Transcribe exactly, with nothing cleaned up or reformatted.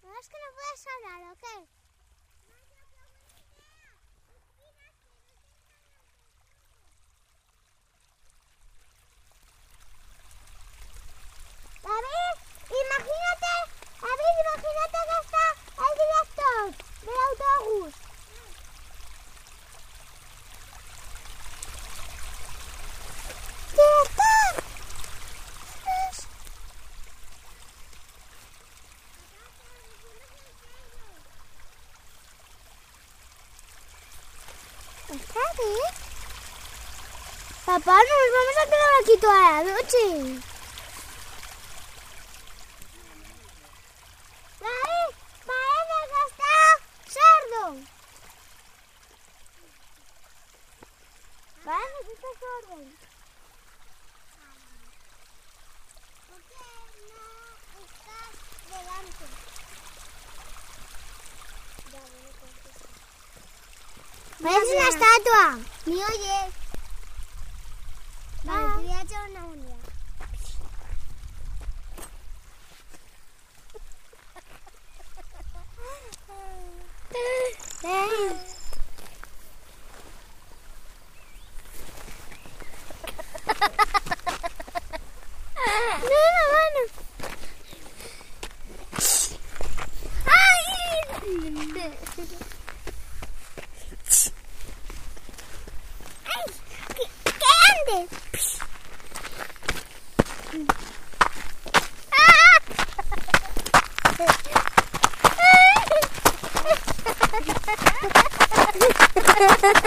¿Es que no puedes hablar o qué? David, imagínate, David, imagínate que está el director del autobús. ¡Director! ¿Está bien? Papá, nos vamos a quedar aquí toda la noche. David, parece que está sordo. Parece que está sordo. ¿Por qué no estás delante? Parece una estatua. ¿Me oyes? Vale, te voy a echar una unidad. No, mamá, no. ¡Ay! Ha ha ha!